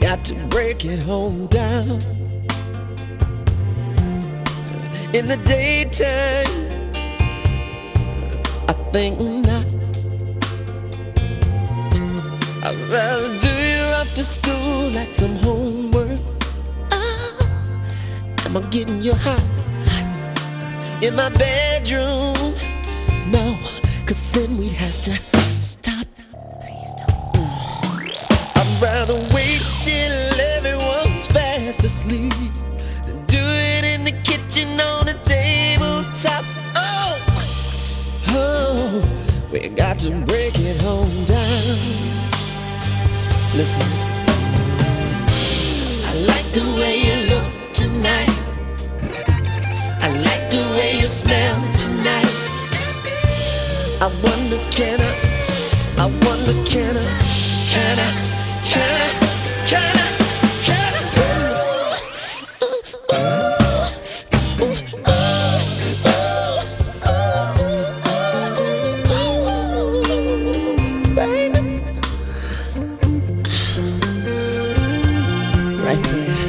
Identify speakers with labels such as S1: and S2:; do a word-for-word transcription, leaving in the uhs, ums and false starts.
S1: got to break it home down. In the daytime, I think not. I'd rather do you after school like some homework. Oh, am I getting you high in my bedroom? No, cause then we'd have to stop. Please don't stop. I'd rather wait till everyone's fast asleep than do it in the kitchen on the tabletop. Oh, oh, we got to break it home down. Listen, I like the way you look tonight. I like the way you smell tonight. I wonder can I, I wonder can I, can I, can I, can I, can I, baby, right there.